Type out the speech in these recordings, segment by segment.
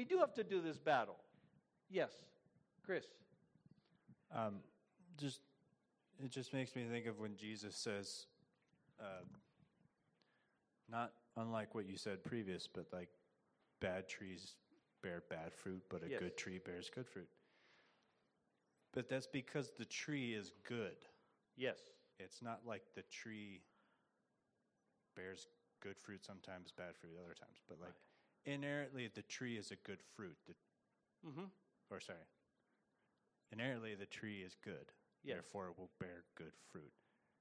we do have to do this battle. Yes, Chris. It just makes me think of when Jesus says, not unlike what you said previous, but like bad trees bear bad fruit, but a good tree bears good fruit. But that's because the tree is good. Yes. It's not like the tree bears good fruit sometimes, bad fruit other times. But like inherently the tree is a good fruit. Inherently the tree is good. Yes. Therefore it will bear good fruit.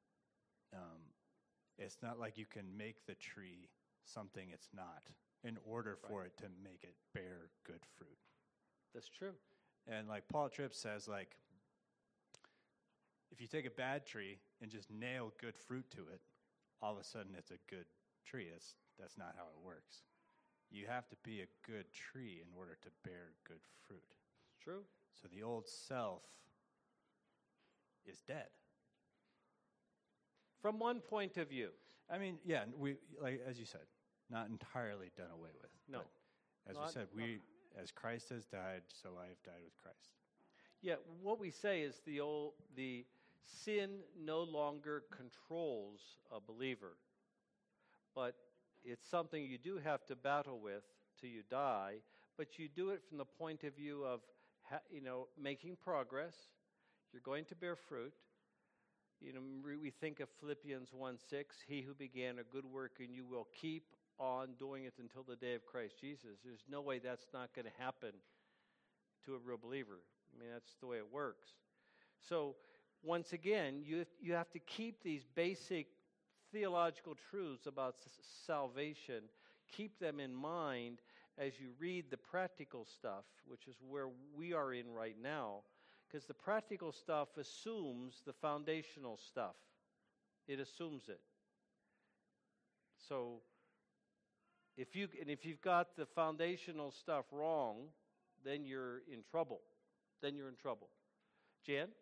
It's not like you can make the tree something it's not in order for it to make it bear good fruit. That's true. And like Paul Tripp says, like, if you take a bad tree and just nail good fruit to it, all of a sudden it's a good tree. That's not how it works. You have to be a good tree in order to bear good fruit. It's true. So the old self is dead. From one point of view. I mean, yeah, we, like as you said, not entirely done away with. No. As we said, as Christ has died, so I have died with Christ. Yeah, what we say is the sin no longer controls a believer, but it's something you do have to battle with till you die, but you do it from the point of view of, making progress. You're going to bear fruit. We think of Philippians 1:6, he who began a good work in you will keep on doing it until the day of Christ Jesus. There's no way that's not going to happen to a real believer. I mean, that's the way it works. So, once again, you have to keep these basic theological truths about salvation, keep them in mind as you read the practical stuff, which is where we are in right now. Because the practical stuff assumes the foundational stuff. It assumes it. So, if you've got the foundational stuff wrong, then you're in trouble. Jan?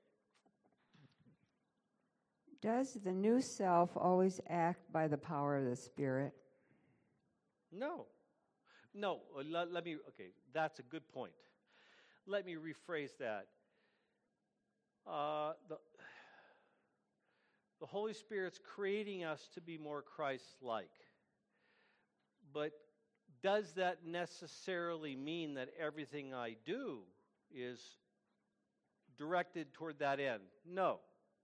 Does the new self always act by the power of the Spirit? No. Okay, that's a good point. Let me rephrase that. The Holy Spirit's creating us to be more Christ-like. But does that necessarily mean that everything I do is directed toward that end? No.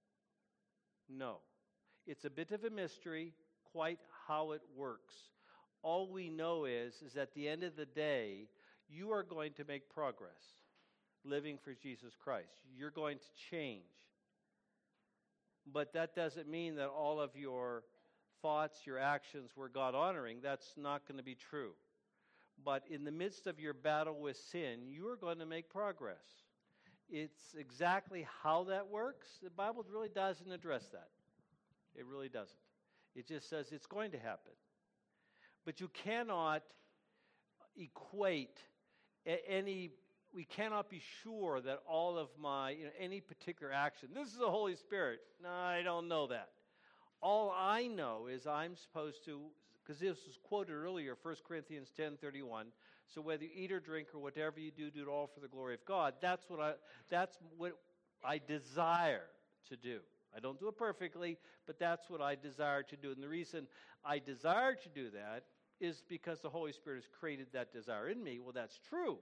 It's a bit of a mystery, quite how it works. All we know is at the end of the day, you are going to make progress living for Jesus Christ. You're going to change. But that doesn't mean that all of your thoughts, your actions were God-honoring. That's not going to be true. But in the midst of your battle with sin, you are going to make progress. It's exactly how that works. The Bible really doesn't address that. It really doesn't. It just says it's going to happen. But you cannot equate we cannot be sure that all of my, any particular action, this is the Holy Spirit. No, I don't know that. All I know is I'm supposed to, because this was quoted earlier, 1 Corinthians 10:31. So whether you eat or drink or whatever you do, do it all for the glory of God. That's what I desire to do. I don't do it perfectly, but that's what I desire to do. And the reason I desire to do that is because the Holy Spirit has created that desire in me. Well, that's true.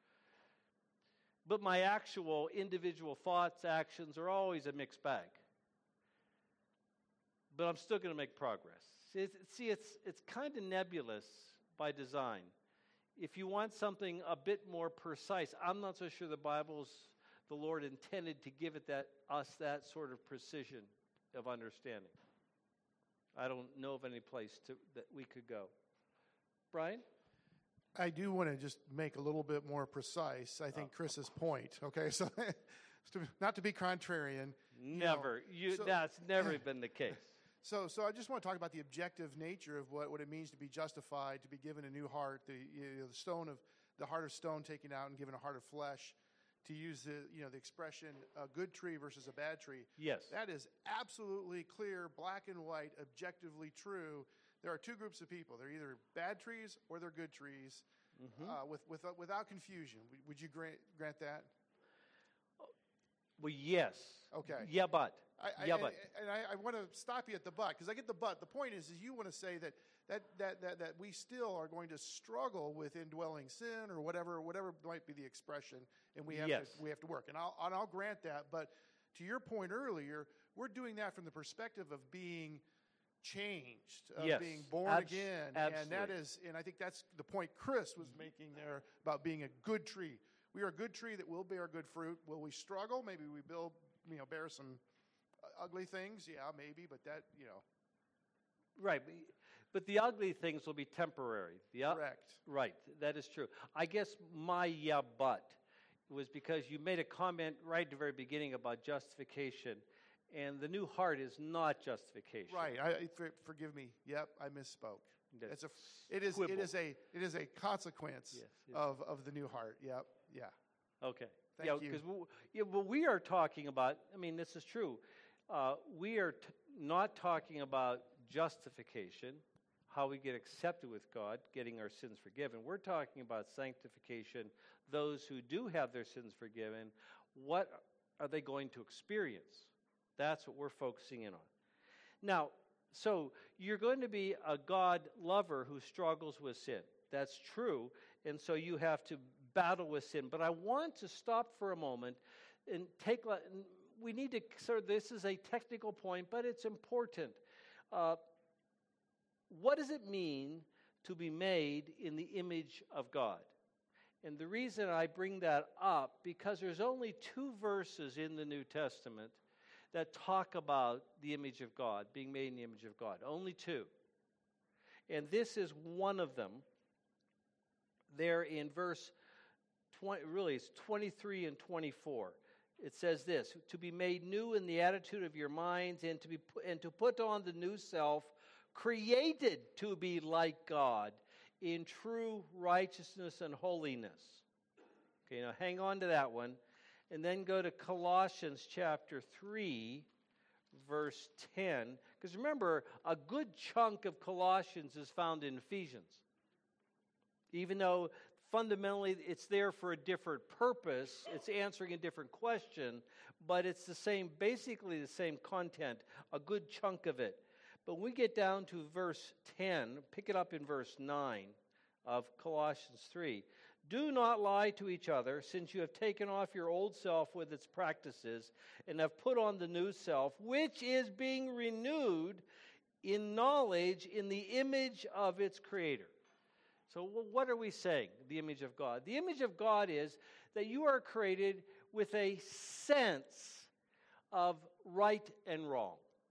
But my actual individual thoughts, actions are always a mixed bag. But I'm still going to make progress. It's kind of nebulous by design. If you want something a bit more precise, I'm not so sure the Lord intended to give us that sort of precision of understanding. I don't know of any place that we could go. Brian? I do want to just make a little bit more precise, I think, Chris's point. Okay, so not to be contrarian. Never. That's never been the case. So I just want to talk about the objective nature of what it means to be justified, to be given a new heart, the heart of stone taken out and given a heart of flesh. To use the expression, a good tree versus a bad tree. Yes. That is absolutely clear, black and white, objectively true. There are two groups of people. They're either bad trees or they're good trees. without confusion. Would you grant that? Well, yes. Okay. Yeah, but. But. I want to stop you at the but, because I get the but. The point is you want to say that we still are going to struggle with indwelling sin or whatever might be the expression, and we have to work. And I'll grant that. But to your point earlier, we're doing that from the perspective of being changed, of being born again, absolutely. and I think that's the point Chris was making there about being a good tree. We are a good tree that will bear good fruit. Will we struggle? Maybe we bear some ugly things. Yeah, maybe, but that, Right, but the ugly things will be temporary. Correct. Right, that is true. I guess my but was because you made a comment right at the very beginning about justification, and the new heart is not justification. Right. Forgive me. Yep, I misspoke. It is a consequence of the new heart. Yep. Yeah. Okay. Thank you. Because what we are talking about, I mean, this is true. We are not talking about justification, how we get accepted with God, getting our sins forgiven. We're talking about sanctification, those who do have their sins forgiven, what are they going to experience? That's what we're focusing in on. Now, so you're going to be a God lover who struggles with sin. That's true, and so you have to battle with sin. But I want to stop for a moment and we need to this is a technical point, but it's important. What does it mean to be made in the image of God? And the reason I bring that up, because there's only 2 verses in the New Testament that talk about the image of God, being made in the image of God. Only 2. And this is one of them. There in verse 20, really it's 23 and 24. It says this: to be made new in the attitude of your minds, and to put on the new self, created to be like God in true righteousness and holiness. Okay, now hang on to that one. And then go to Colossians chapter 3, verse 10. Because remember, a good chunk of Colossians is found in Ephesians. Even though fundamentally it's there for a different purpose, it's answering a different question, but it's basically the same content, a good chunk of it. But when we get down to verse 10, pick it up in verse 9 of Colossians 3. Do not lie to each other, since you have taken off your old self with its practices and have put on the new self, which is being renewed in knowledge in the image of its creator. So what are we saying, the image of God? The image of God is that you are created with a sense of right and wrong.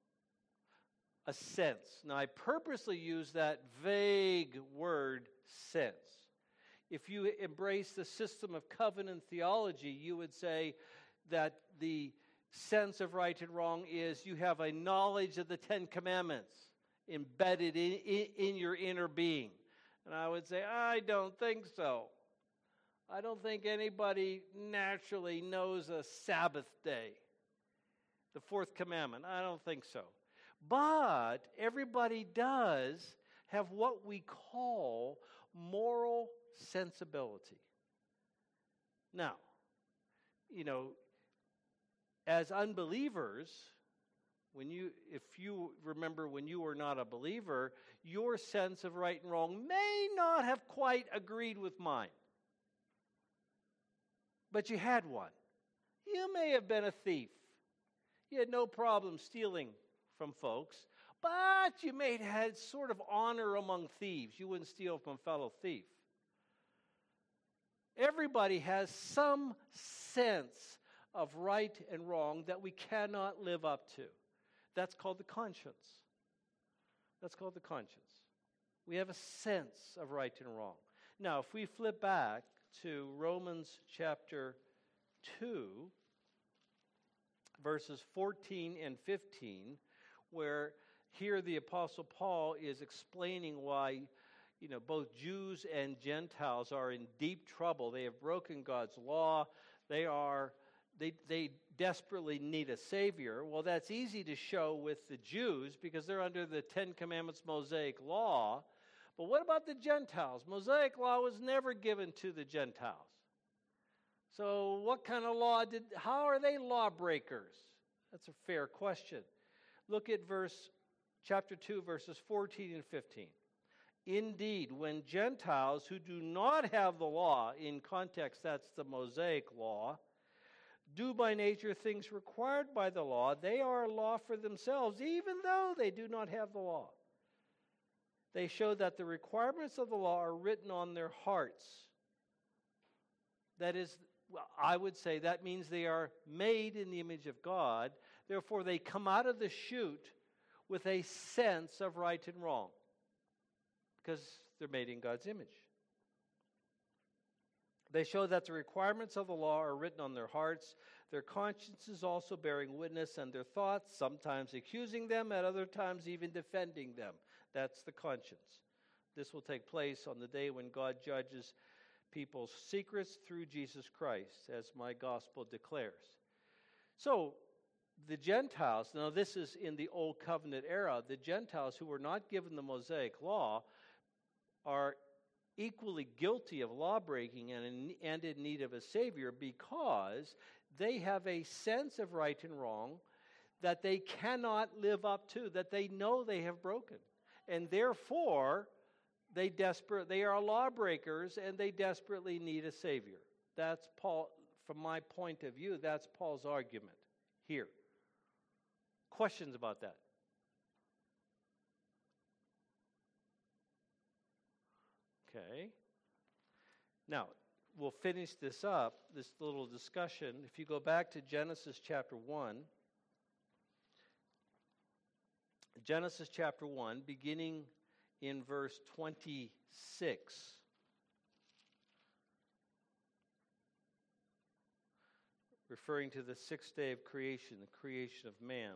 A sense. Now, I purposely use that vague word, sense. If you embrace the system of covenant theology, you would say that the sense of right and wrong is you have a knowledge of the 10 Commandments embedded in your inner being. And I would say, I don't think so. I don't think anybody naturally knows a Sabbath day. The 4th commandment, I don't think so. But everybody does have what we call moral sensibility. Now, as unbelievers, if you remember when you were not a believer, your sense of right and wrong may not have quite agreed with mine. But you had one. You may have been a thief. You had no problem stealing from folks, but you may have had sort of honor among thieves. You wouldn't steal from a fellow thief. Everybody has some sense of right and wrong that we cannot live up to. That's called the conscience. That's called the conscience. We have a sense of right and wrong. Now, if we flip back to Romans chapter 2, verses 14 and 15, where here the Apostle Paul is explaining why both Jews and Gentiles are in deep trouble. They have broken God's law. They desperately need a Savior. Well, that's easy to show with the Jews because they're under the 10 Commandments Mosaic law. But what about the Gentiles? Mosaic law was never given to the Gentiles. So what kind of law how are they lawbreakers? That's a fair question. Look at chapter 2, verses 14 and 15. Indeed, when Gentiles who do not have the law, in context that's the Mosaic law, do by nature things required by the law, they are a law for themselves, even though they do not have the law. They show that the requirements of the law are written on their hearts. That is, I would say that means they are made in the image of God. Therefore, they come out of the chute with a sense of right and wrong because they're made in God's image. They show that the requirements of the law are written on their hearts, their consciences also bearing witness, and their thoughts, sometimes accusing them, at other times even defending them. That's the conscience. This will take place on the day when God judges people's secrets through Jesus Christ, as my gospel declares. So, the Gentiles, now this is in the Old Covenant era, the Gentiles who were not given the Mosaic law are equally guilty of lawbreaking and in need of a Savior because they have a sense of right and wrong that they cannot live up to, that they know they have broken. And therefore, they are lawbreakers and they desperately need a Savior. That's Paul, from my point of view, that's Paul's argument here. Questions about that? Okay. Now, we'll finish this up, this little discussion. If you go back to Genesis chapter 1, Genesis chapter 1, beginning in verse 26. Referring to the sixth day of creation, the creation of man.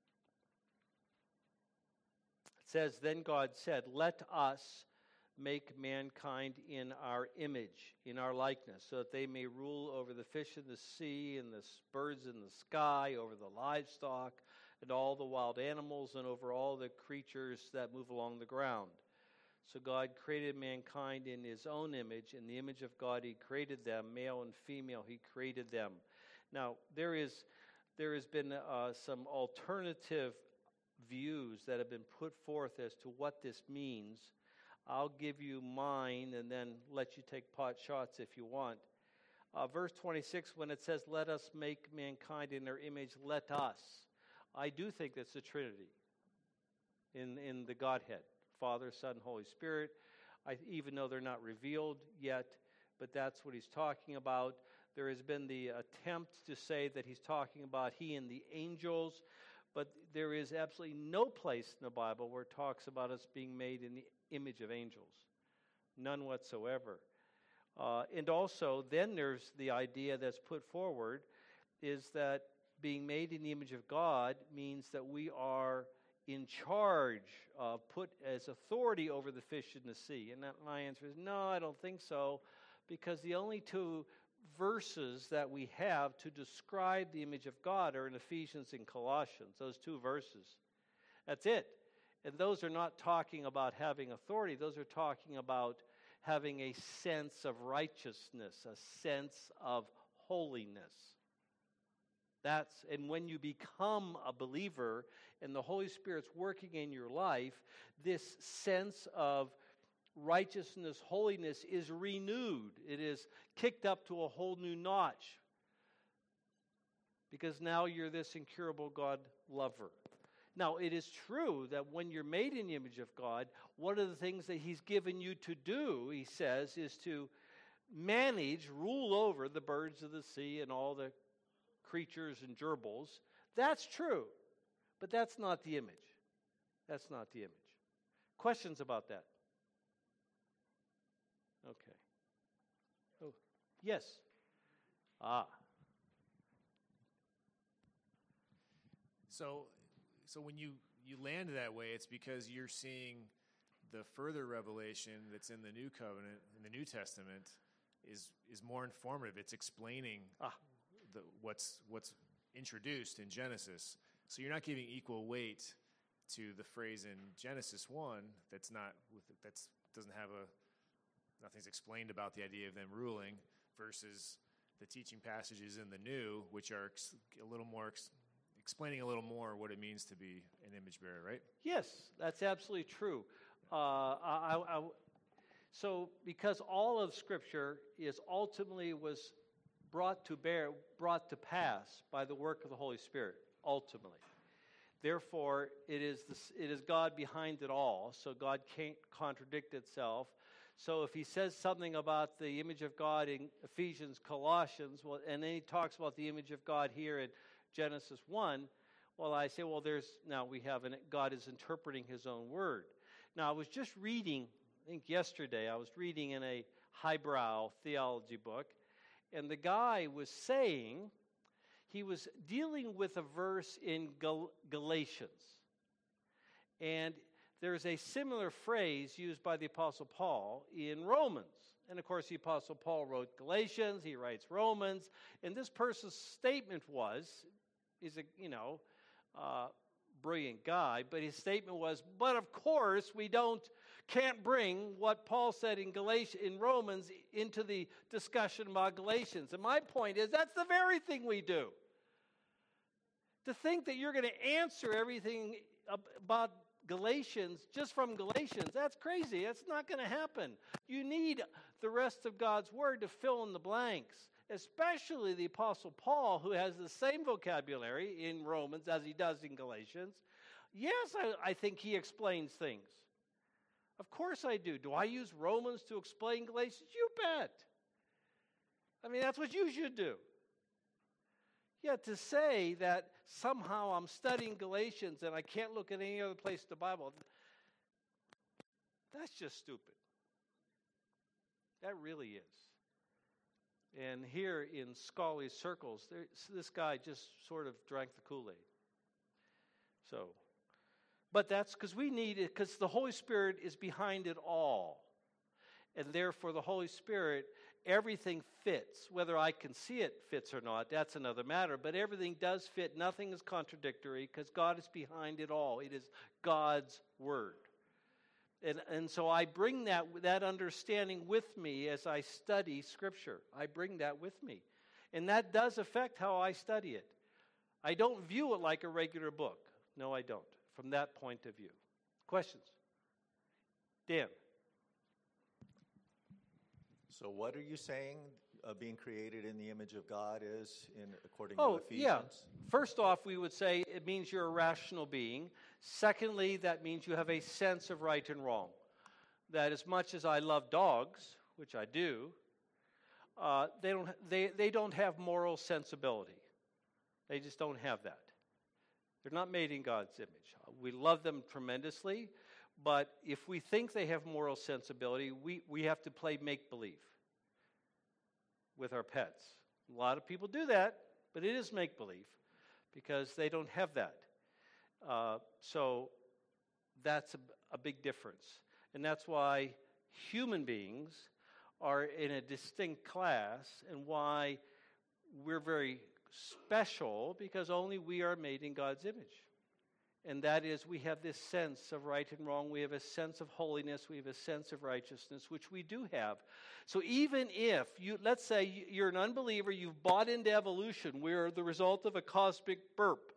It says, "Then God said, 'Let us make mankind in our image, in our likeness, so that they may rule over the fish of the sea and the birds in the sky, over the livestock and all the wild animals, and over all the creatures that move along the ground.' So God created mankind in his own image. In the image of God he created them, male and female he created them." Now, there has been some alternative views that have been put forth as to what this means. I'll give you mine and then let you take pot shots if you want. Verse 26, when it says, "Let us make mankind in their image," let us. I do think that's the Trinity in the Godhead. Father, Son, Holy Spirit. Even though they're not revealed yet, but that's what he's talking about. There has been the attempt to say that he's talking about he and the angels, but there is absolutely no place in the Bible where it talks about us being made in the image of angels. None whatsoever. And also, then there's the idea that's put forward is that being made in the image of God means that we are in charge, put as authority over the fish in the sea. And my answer is no, I don't think so, because the only two verses that we have to describe the image of God are in Ephesians and Colossians, those two verses. That's it. And those are not talking about having authority. Those are talking about having a sense of righteousness, a sense of holiness. And when you become a believer and the Holy Spirit's working in your life, this sense of righteousness, holiness is renewed. It is kicked up to a whole new notch. Because now you're this incurable God lover. Now, it is true that when you're made in the image of God, one of the things that he's given you to do, he says, is to rule over the birds of the sea and all the creatures and gerbils. That's true, but that's not the image. That's not the image. Questions about that? Okay. Oh, yes. So when you land that way, it's because you're seeing the further revelation that's in the New Covenant, in the New Testament, is more informative. It's explaining what's introduced in Genesis. So you're not giving equal weight to the phrase in Genesis 1 that nothing's explained about the idea of them ruling, versus the teaching passages in the New, which are explaining a little more what it means to be an image bearer, right? Yes, that's absolutely true. So because all of Scripture was brought to pass by the work of the Holy Spirit, ultimately. Therefore, it is God behind it all, so God can't contradict itself. So if he says something about the image of God in Ephesians, Colossians, and then he talks about the image of God here in Genesis 1, well, I say, God is interpreting his own word. Now, I was just reading, I think yesterday, I was reading in a highbrow theology book, and the guy was saying, he was dealing with a verse in Galatians. And there's a similar phrase used by the Apostle Paul in Romans. And of course, the Apostle Paul wrote Galatians, he writes Romans, and this person's statement he's a brilliant guy, but his statement was, but of course we can't bring what Paul said in Romans into the discussion about Galatians. And my point is, that's the very thing we do. To think that you're going to answer everything about Galatians just from Galatians, that's crazy. That's not going to happen. You need the rest of God's word to fill in the blanks, especially the Apostle Paul, who has the same vocabulary in Romans as he does in Galatians. Yes, I think he explains things. Of course I do. Do I use Romans to explain Galatians? You bet. I mean, that's what you should do. Yet to say that somehow I'm studying Galatians and I can't look at any other place in the Bible, that's just stupid. That really is. And here in scholarly circles, this guy just sort of drank the Kool-Aid. But that's because we need it, because the Holy Spirit is behind it all. And therefore the Holy Spirit, everything fits. Whether I can see it fits or not, that's another matter. But everything does fit. Nothing is contradictory because God is behind it all. It is God's word. And so I bring that understanding with me as I study Scripture. I bring that with me. And that does affect how I study it. I don't view it like a regular book. No, I don't, from that point of view. Questions? Dan? So what are you saying being created in the image of God is according to Ephesians? Yeah. First off, we would say it means you're a rational being. Secondly, that means you have a sense of right and wrong. That as much as I love dogs, which I do, they don't have moral sensibility. They just don't have that. They're not made in God's image. We love them tremendously, but if we think they have moral sensibility, we have to play make-believe with our pets. A lot of people do that, but it is make-believe because they don't have that. So that's a big difference. And that's why human beings are in a distinct class and why we're very special, because only we are made in God's image. And that is, we have this sense of right and wrong. We have a sense of holiness. We have a sense of righteousness, which we do have. So even if let's say you're an unbeliever, you've bought into evolution, we're the result of a cosmic burp.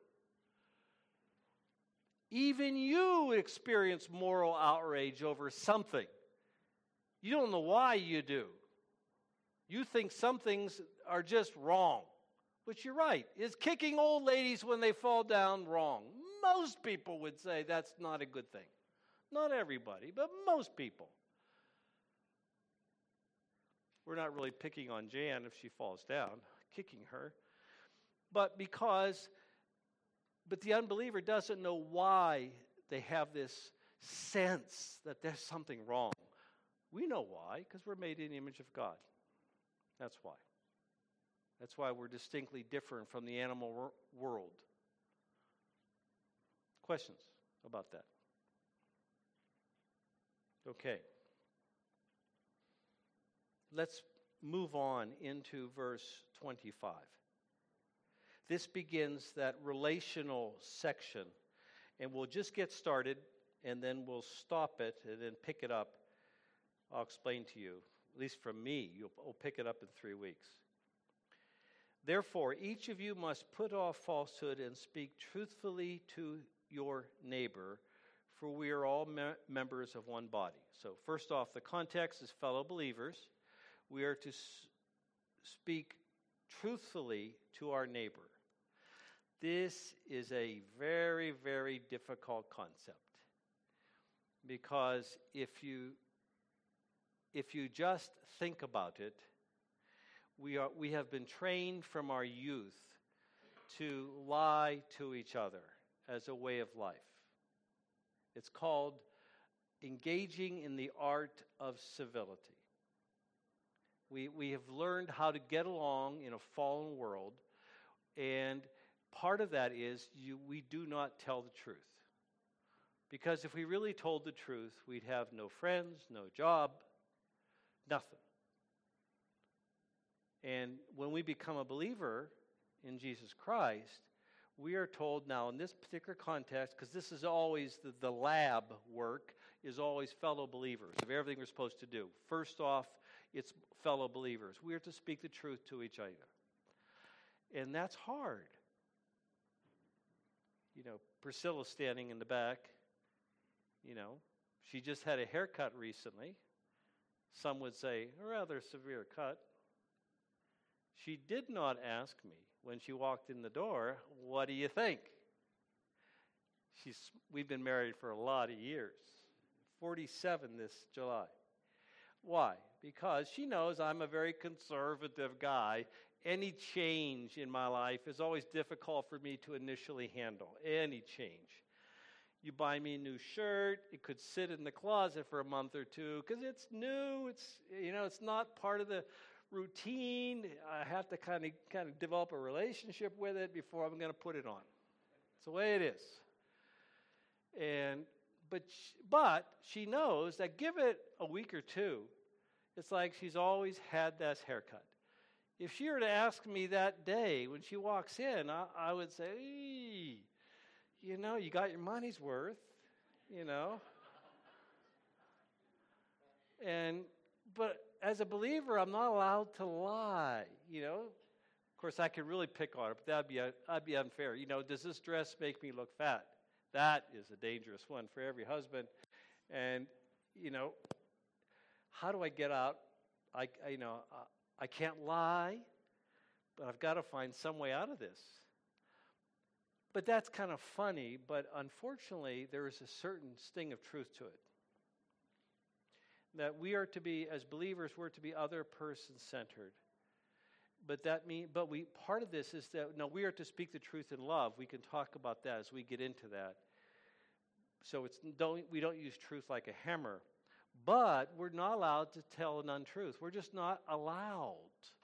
Even you experience moral outrage over something. You don't know why you do. You think some things are just wrong. But you're right. Is kicking old ladies when they fall down wrong? Most people would say that's not a good thing. Not everybody, but most people. We're not really picking on Jan if she falls down, kicking her. But the unbeliever doesn't know why they have this sense that there's something wrong. We know why, because we're made in the image of God. That's why. That's why we're distinctly different from the animal world. Questions about that? Okay. Let's move on into verse 25. This begins that relational section, and we'll just get started, and then we'll stop it and then pick it up I'll explain to you, at least from me. We'll pick it up in 3 weeks. Therefore, each of you must put off falsehood and speak truthfully to your neighbor, for we are all members of one body. So first off, the context is fellow believers. We are to speak truthfully to our neighbor. This is a very, very difficult concept, because if you just think about it, we have been trained from our youth to lie to each other as a way of life. It's called engaging in the art of civility. We have learned how to get along in a fallen world, and part of that is we do not tell the truth. Because if we really told the truth, we'd have no friends, no job, nothing. And when we become a believer in Jesus Christ, we are told now in this particular context, because this is always the lab work, is always fellow believers of everything we're supposed to do. First off, it's fellow believers. We are to speak the truth to each other. And that's hard. You know, Priscilla's standing in the back. You know, she just had a haircut recently. Some would say, a rather severe cut. She did not ask me when she walked in the door, what do you think? We've been married for a lot of years, 47 this July. Why? Because she knows I'm a very conservative guy. Any change in my life is always difficult for me to initially handle, any change. You buy me a new shirt, it could sit in the closet for a month or two because it's new, it's not part of the routine. I have to kind of develop a relationship with it before I'm going to put it on. It's the way it is. But she knows that give it a week or two, it's like she's always had that haircut. If she were to ask me that day when she walks in, I would say, you got your money's worth, But as a believer, I'm not allowed to lie, Of course, I could really pick on her, but that'd be unfair. Does this dress make me look fat? That is a dangerous one for every husband. And, how do I get out? I can't lie, but I've got to find some way out of this. But that's kind of funny, but unfortunately, there is a certain sting of truth to it. That we are to be, as believers, we're to be other person-centered. Part of this is that, we are to speak the truth in love. We can talk about that as we get into that. So we don't use truth like a hammer. But we're not allowed to tell an untruth. We're just not allowed.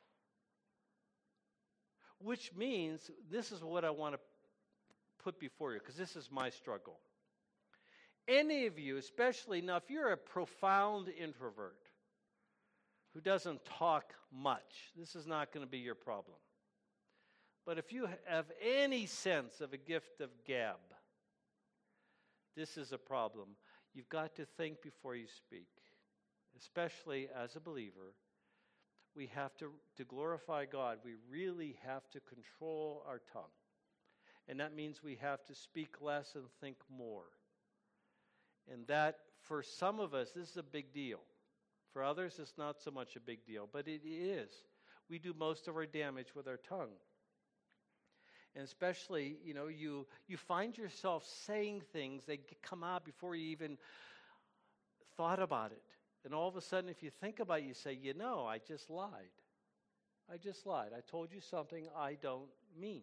Which means, this is what I want to put before you, because this is my struggle. Any of you, especially, now if you're a profound introvert who doesn't talk much, this is not going to be your problem. But if you have any sense of a gift of gab, this is a problem. You've got to think before you speak, especially as a believer. We have to glorify God, we really have to control our tongue. And that means we have to speak less and think more. And that, for some of us, this is a big deal. For others, it's not so much a big deal, but it is. We do most of our damage with our tongue. And especially, you find yourself saying things that come out before you even thought about it. And all of a sudden, if you think about it, you say, I just lied. I just lied. I told you something I don't mean.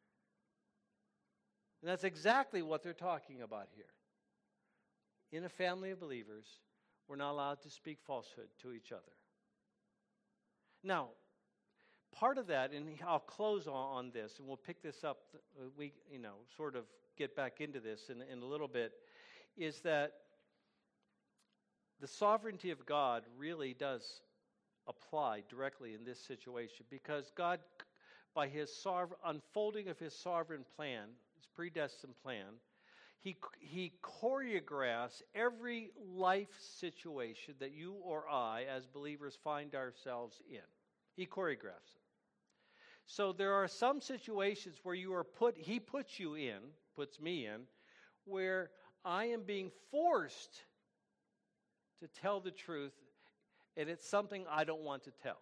And that's exactly what they're talking about here. In a family of believers, we're not allowed to speak falsehood to each other. Now, part of that, and I'll close on this, and we'll pick this up, sort of get back into this in a little bit, is that the sovereignty of God really does apply directly in this situation, because God, by his unfolding of his sovereign plan, his predestined plan, He choreographs every life situation that you or I, as believers, find ourselves in. He choreographs it. So there are some situations where He puts me in, where I am being forced to tell the truth, and it's something I don't want to tell.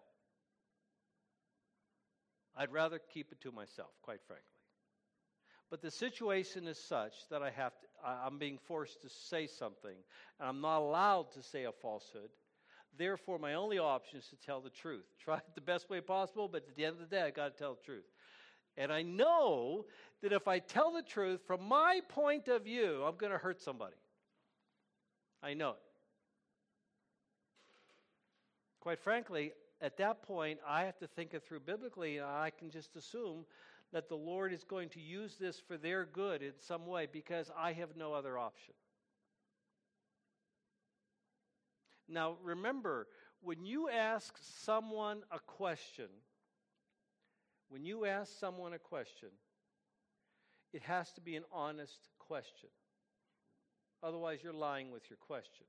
I'd rather keep it to myself, quite frankly. But the situation is such that I'm being forced to say something, and I'm not allowed to say a falsehood. Therefore, my only option is to tell the truth. Try it the best way possible, but at the end of the day, I've got to tell the truth. And I know that if I tell the truth, from my point of view, I'm going to hurt somebody. I know it. Quite frankly, at that point, I have to think it through biblically, and I can just assume that the Lord is going to use this for their good in some way because I have no other option. Now, remember, when you ask someone a question, it has to be an honest question. Otherwise, you're lying with your question.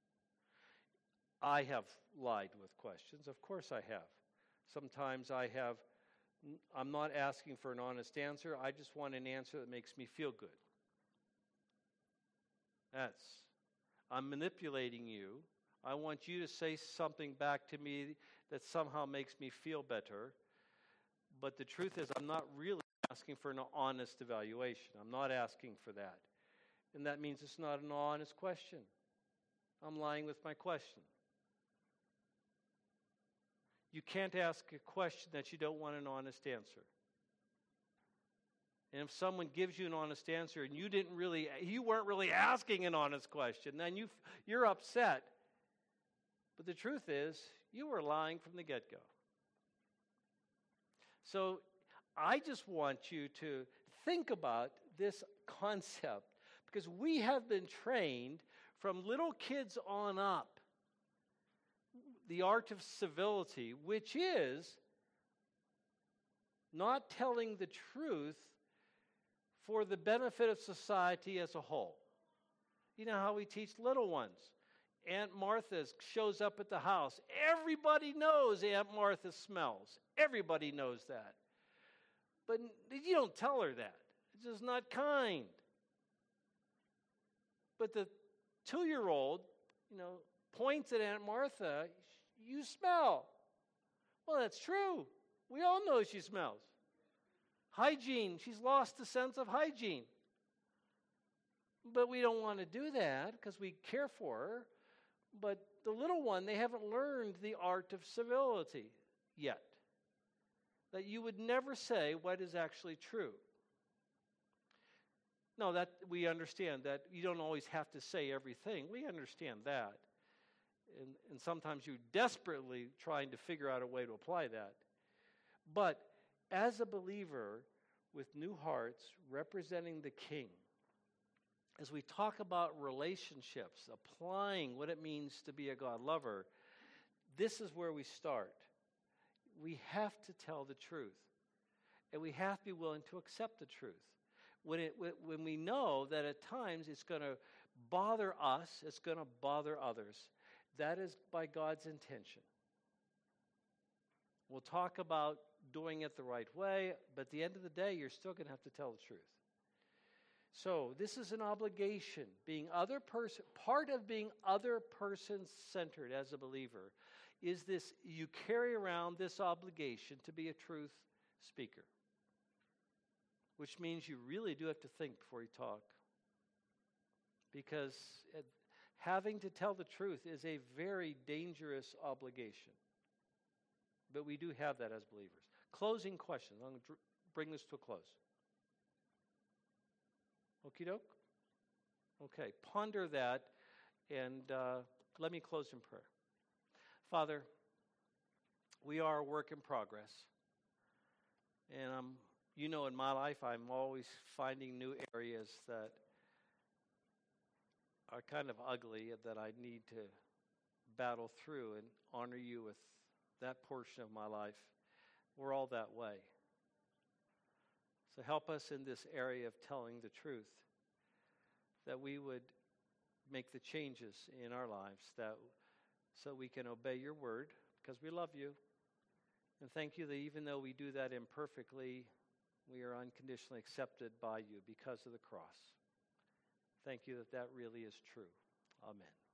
I have lied with questions. Of course I have. Sometimes I'm not asking for an honest answer. I just want an answer that makes me feel good. I'm manipulating you. I want you to say something back to me that somehow makes me feel better. But the truth is, I'm not really asking for an honest evaluation. I'm not asking for that. And that means it's not an honest question. I'm lying with my question. You can't ask a question that you don't want an honest answer. And if someone gives you an honest answer and you weren't really asking an honest question, then you're upset. But the truth is, you were lying from the get-go. So I just want you to think about this concept, because we have been trained from little kids on up, the art of civility, which is not telling the truth for the benefit of society as a whole. You know how we teach little ones. Aunt Martha shows up at the house. Everybody knows Aunt Martha smells. Everybody knows that. But you don't tell her that. It's just not kind. But the 2-year-old, points at Aunt Martha, you smell. Well, that's true. We all know she smells. Hygiene, she's lost the sense of hygiene. But we don't want to do that because we care for her. But the little one, they haven't learned the art of civility yet. That you would never say what is actually true. No, that we understand that you don't always have to say everything. We understand that. And sometimes you're desperately trying to figure out a way to apply that. But as a believer with new hearts representing the King, as we talk about relationships, applying what it means to be a God lover, this is where we start. We have to tell the truth. And we have to be willing to accept the truth. When we know that at times it's going to bother us, it's going to bother others, that is by God's intention. We'll talk about doing it the right way, but at the end of the day, you're still going to have to tell the truth. So this is an obligation. Part of being other person-centered as a believer is this: you carry around this obligation to be a truth speaker, which means you really do have to think before you talk, because having to tell the truth is a very dangerous obligation. But we do have that as believers. Closing questions. I'm going to bring this to a close. Okie doke? Okay, ponder that, and let me close in prayer. Father, we are a work in progress. And in my life, I'm always finding new areas that are kind of ugly that I need to battle through and honor you with that portion of my life. We're all that way. So help us in this area of telling the truth. that we would make the changes in our lives so we can obey your word because we love you. And thank you that even though we do that imperfectly, we are unconditionally accepted by you because of the cross. Thank you that really is true. Amen.